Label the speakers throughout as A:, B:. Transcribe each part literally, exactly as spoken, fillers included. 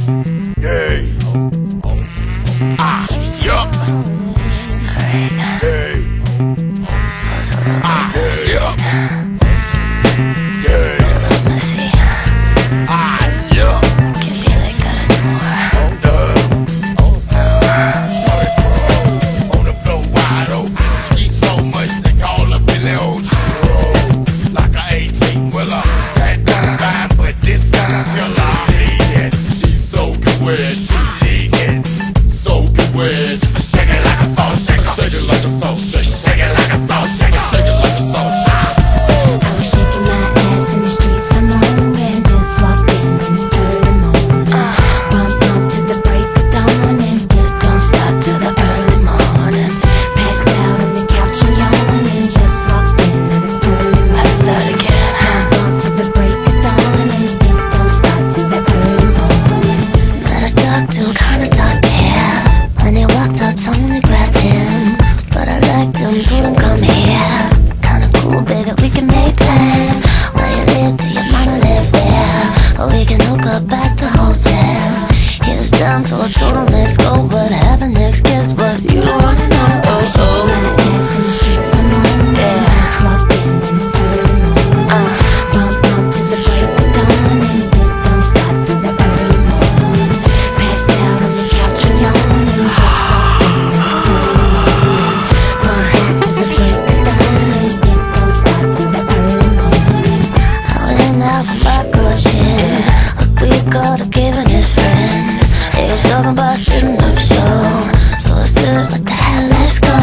A: Hey. Ah, yup. Hey. Ah, yup. Hey. Ah, yup.
B: Can't be like that anymore.
A: On the floor wide open. Skeet so much they call up in the ocean. Like a eighteen wheeler. That don't mind, but this song killer. She's so good with it. She leaking. So good with it. Shake it like a salt shaker. Shake it like a salt shaker. Shake it like a salt shaker. Shake it like a salt shaker.
B: I was shaking my ass in the streets some morning and just walked in and it's early morning. Bump bump to the break of dawn and it don't stop till the early morning. Passed out on the couch and yawned and just walked in and it's early morning. Passed out again. Bump bump to the break of dawn and it don't stop till the early morning. Met a dog too, kinda dark hair. When he walked up, someone grabbed him, but I liked him, told him come here. Kinda cool, baby, we can make plans. Where you live, do your mama live there? Or we can hook up at the hotel. He was down, so I told him let's go. What happened next? Guess what? You don't wanna know. Oh, oh. My ass in the streets some morning and just walked in and it's early morning. Bump bump to the break of dawn and it don't stop till the early morning. Passed out on the couch and yawned and just walked in and it's early morning. Bump bump to the break of dawn and it don't stop till the early morning. I went out with my girl chin, but we got up giving his friends. He was talking about getting up show, so I said, what the hell, let's go.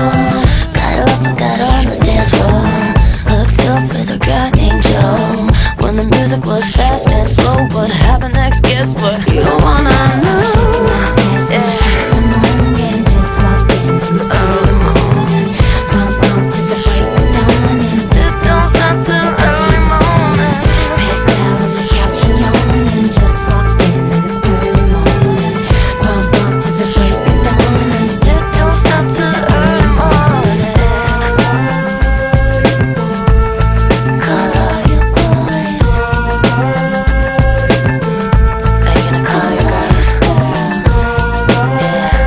B: Got up and got on the dance floor, hooked up with a guy named Joe. When the music was fast and slow, what happened next? Guess what? You don't wanna know. I was shaking my ass in the streets some morning and just walked in till it's early morning. Bump bump to the break of dawn and it don't stop till early morning. Passed out on the couch and yawned and just walked in and it's early morning. Bump bump to the break of dawn and it don't stop till early morning. Call all your boys. Are you gonna call your girls? Yeah.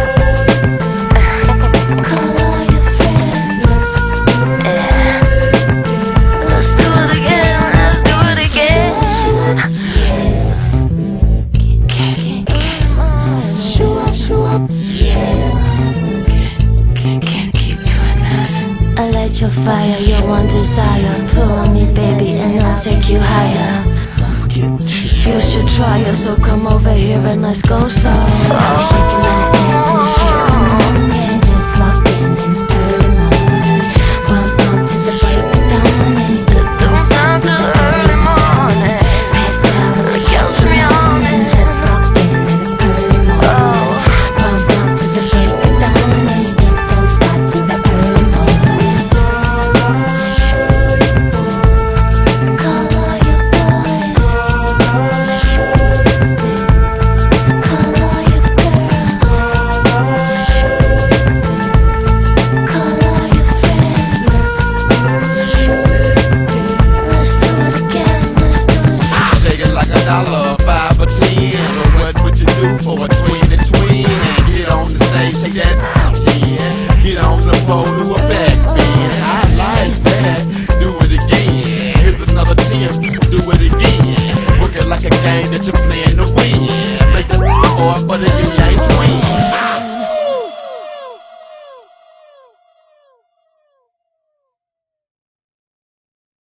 B: Call all your friends. Yeah. Let's do it again. Let's do it again. Yes. Can't, can't, show up, show up. Yes. Can't, can't keep doing this. I light your fire, your one desire. Pull on me, baby, and I'll take you higher. You should try it, so come over here and let's go slow. I was shaking my ass in the streets some morning and just walked in and it's early morning. Bump bump to the break of dawn and it don't stop till early morning. Passed out on the couch and yawned and just walked in and it's early morning. Bump bump to the break of dawn and it don't stop till the early morning. Call all your boys. Call all your girls. Call all your friends. Let's do it again. Let's do it again.
A: Shake it like a dollar, five or ten. Or what would you do for a twin and twin? Get on the stage, shake that again. Get on the pole, do a back bend. I like that. Do it again. Here's another ten. Do it again. Work it like a game that you're playing to win. Make the hard, but it